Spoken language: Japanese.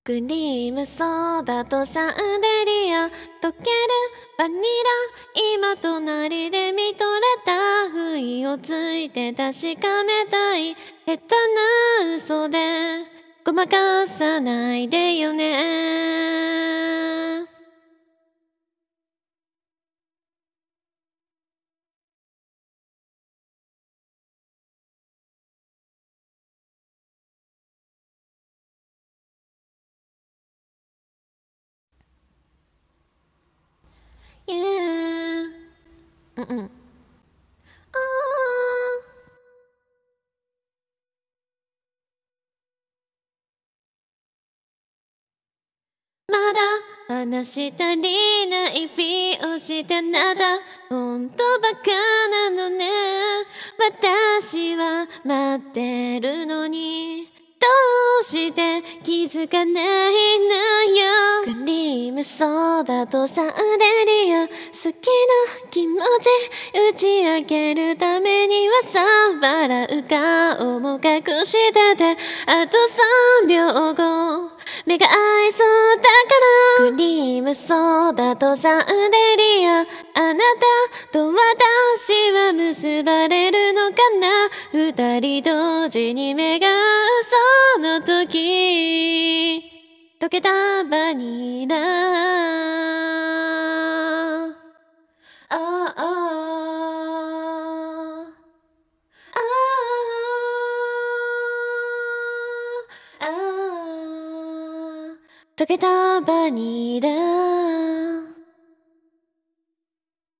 クリームソーダとシャンデリア溶けるバニラ今隣で見とれた不意をついて確かめたい下手な嘘でごまかさないでよね。Yeah うんうんあーまだ話し足りないふりをしてあなたほんとバカなのね。私は待ってるのにどうして気づかないのよ。クリームソーダとシャンデリア好きな気持ち打ち明けるためにはさ笑う顔も隠しててあと3秒後目が合いそうだからクリームソーダとシャンデリアあなたと私は結ばれるのかな。二人同時に目が合うその時溶けたバニラああああ溶けたバニラ